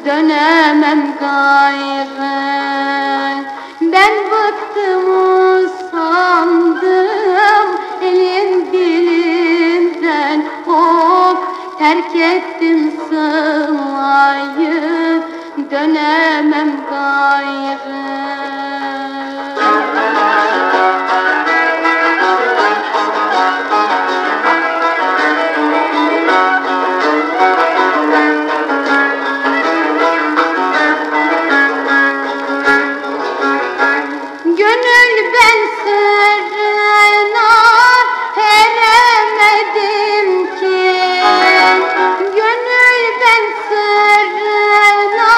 dönemem gayrı. Ben bıktım usandım elin dilinden, of terk ettim sılayı, dönemem gayrı. Gönül ben sırrına eremedim ki, gönül ben sırrına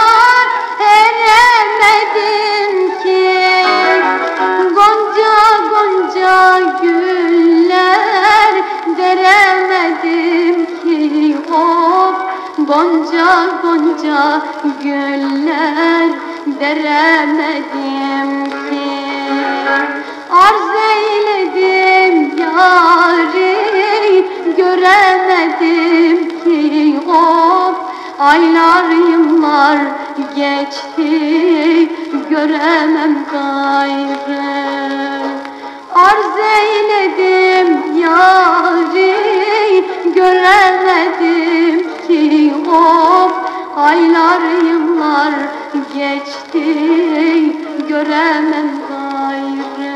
eremedim ki. Gonca gonca güller deremedim ki, of gonca gonca güller deremedim ki. Arz eyledim yâri, göremedim ki, of aylar yıllar geçti, göremem gayrı. Arz eyledim yâri, göremedim ki, of aylar yıllar geçti, göremem gayrı.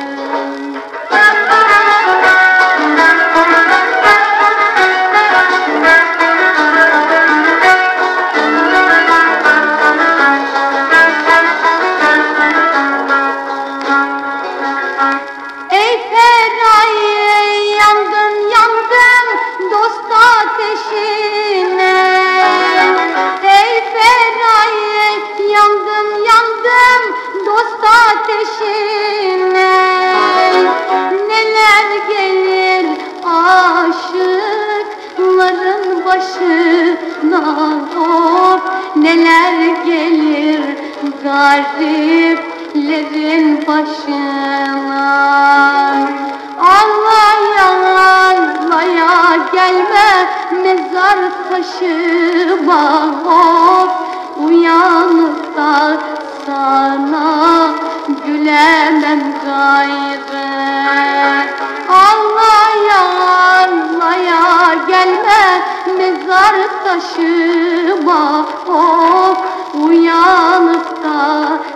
Ey Feraye, yandım yandım dost ateşine. Ey Feraye, yandım yandım dost ateşine. Neler gelir aşıkların başına, of neler gelir gariplerin başına. Ağlaya gelme mezar taşıma, of uyanıp da sana gülemem gayrı. Ağlaya gelme mezar taşıma, of uyanıp da